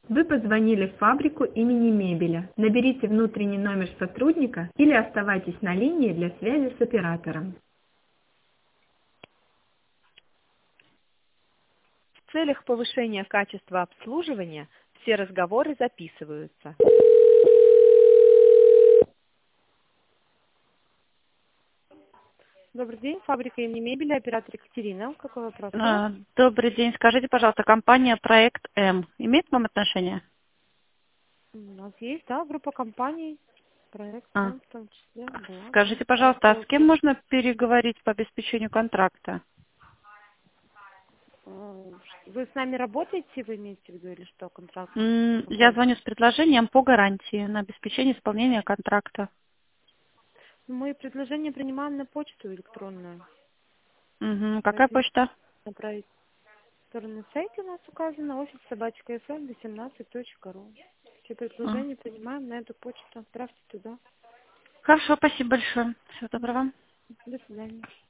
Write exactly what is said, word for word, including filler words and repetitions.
Вы позвонили в фабрику имени Мебеля. Наберите внутренний номер сотрудника или оставайтесь на линии для связи с оператором. В целях повышения качества обслуживания все разговоры записываются. Добрый день, фабрика имени Мебеля, оператор Екатерина. Какой вопрос? А, Добрый день. Скажите, пожалуйста, компания Проект М имеет к вам отношение? У нас есть, да, группа компаний, проект, А. в том числе, да. Скажите, пожалуйста, а с кем можно переговорить по обеспечению контракта? Вы с нами работаете, вы имеете в виду, или что, контракт? М, Я звоню с предложением по гарантии на обеспечение исполнения контракта. Мы предложение принимаем на почту электронную. Мгм. Какая Поэтому почта? направить в сторону сайта у нас указано, офис собачка фм восемнадцать точка ру. Все А. предложения принимаем на эту почту. Отправьте туда. Хорошо, спасибо большое. Всего доброго. До свидания.